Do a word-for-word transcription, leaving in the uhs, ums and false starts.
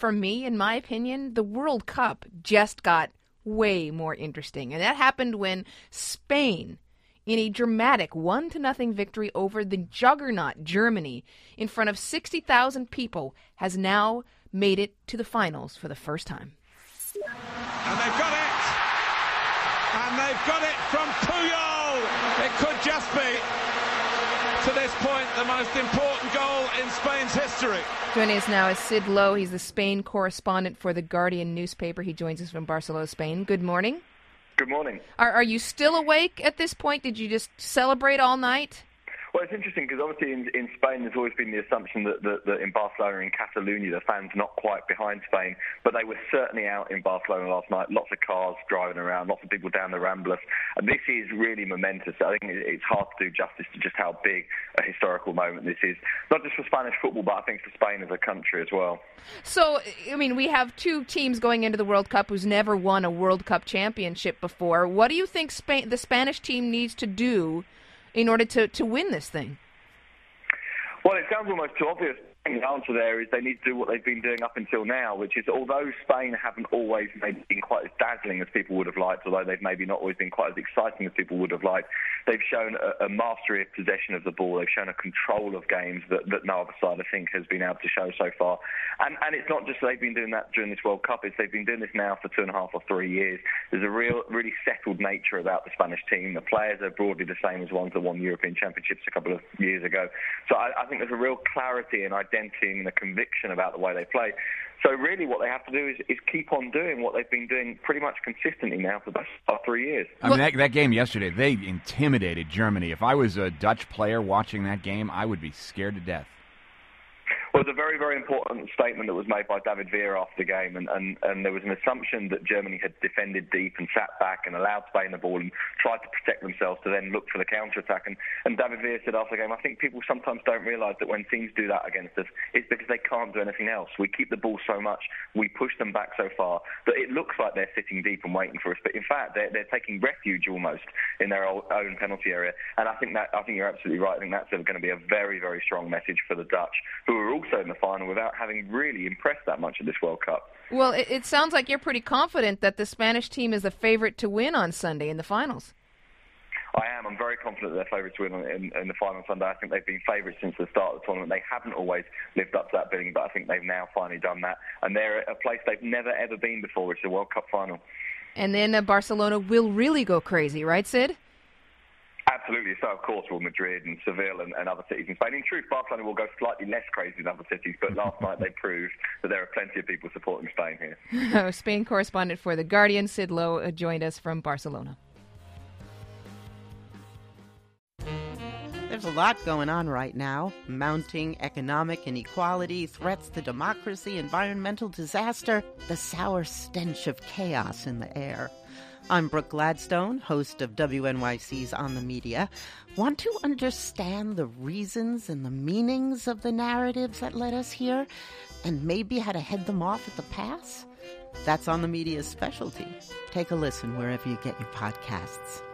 for me, in my opinion, the World Cup just got way more interesting. And that happened when Spain, in a dramatic one to nothing victory over the juggernaut Germany in front of sixty thousand people, has now made it to the finals for the first time. And they've got it! And they've got it from Puyol! It could just be, to this point, the most important goal in Spain's history. Joining us now is Sid Lowe. He's the Spain correspondent for The Guardian newspaper. He joins us from Barcelona, Spain. Good morning. Good morning. Are, are you still awake at this point? Did you just celebrate all night? Well, it's interesting because obviously in, in Spain there's always been the assumption that, that, that in Barcelona and Catalonia the fans are not quite behind Spain, but they were certainly out in Barcelona last night. Lots of cars driving around, lots of people down the Ramblas. And this is really momentous. I think it's hard to do justice to just how big a historical moment this is, not just for Spanish football, but I think for Spain as a country as well. So, I mean, we have two teams going into the World Cup who's never won a World Cup championship before. What do you think Spain, the Spanish team needs to do in order to, to win this thing? Well, it sounds almost too obvious. The answer there is they need to do what they've been doing up until now, which is although Spain haven't always maybe been quite as dazzling as people would have liked, although they've maybe not always been quite as exciting as people would have liked, they've shown a, a mastery of possession of the ball. They've shown a control of games that, that no other side, I think, has been able to show so far. And, and it's not just they've been doing that during this World Cup, it's they've been doing this now for two and a half or three years. There's a real, really settled nature about the Spanish team. The players are broadly the same as ones that won European Championships a couple of years ago. So I, I think there's a real clarity and identity and the conviction about the way they play. So really what they have to do is, is keep on doing what they've been doing pretty much consistently now for the past three years. I mean, that, that game yesterday, they intimidated Germany. If I was a Dutch player watching that game, I would be scared to death. Well, it was a very, very important statement that was made by David Villa after the game, and, and, and there was an assumption that Germany had defended deep and sat back and allowed Spain the ball and tried to protect themselves to then look for the counter-attack. And, and David Villa said after the game, I think people sometimes don't realise that when teams do that against us, it's because they can't do anything else. We keep the ball so much, we push them back so far, that it looks like they're sitting deep and waiting for us. But in fact, they're, they're taking refuge almost in their own penalty area. And I think that I think you're absolutely right. I think that's going to be a very, very strong message for the Dutch, who are also in the final without having really impressed that much at this World Cup. Well, it, it sounds like you're pretty confident that the Spanish team is the favorite to win on Sunday in the finals. I am. I'm very confident they're favourites to win in, in the final Sunday. I think they've been favourites since the start of the tournament. They haven't always lived up to that billing, but I think they've now finally done that. And they're at a place they've never, ever been before, which is the World Cup final. And then uh, Barcelona will really go crazy, right, Sid? Absolutely. So, of course, will Madrid and Seville and, and other cities in Spain. In truth, Barcelona will go slightly less crazy than other cities, but last night they proved that there are plenty of people supporting Spain here. Spain correspondent for The Guardian, Sid Lowe, uh, joined us from Barcelona. There's a lot going on right now. Mounting economic inequality, threats to democracy, environmental disaster, the sour stench of chaos in the air. I'm Brooke Gladstone, host of W N Y C's On the Media. Want to understand the reasons and the meanings of the narratives that led us here, and maybe how to head them off at the pass? That's On the Media's specialty. Take a listen wherever you get your podcasts.